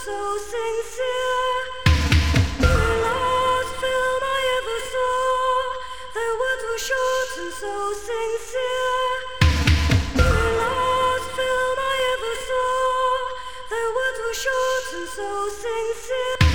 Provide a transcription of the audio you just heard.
so sincere. The last film I ever saw, the words were short and so sincere. The last film I ever saw, the words were short and so sincere.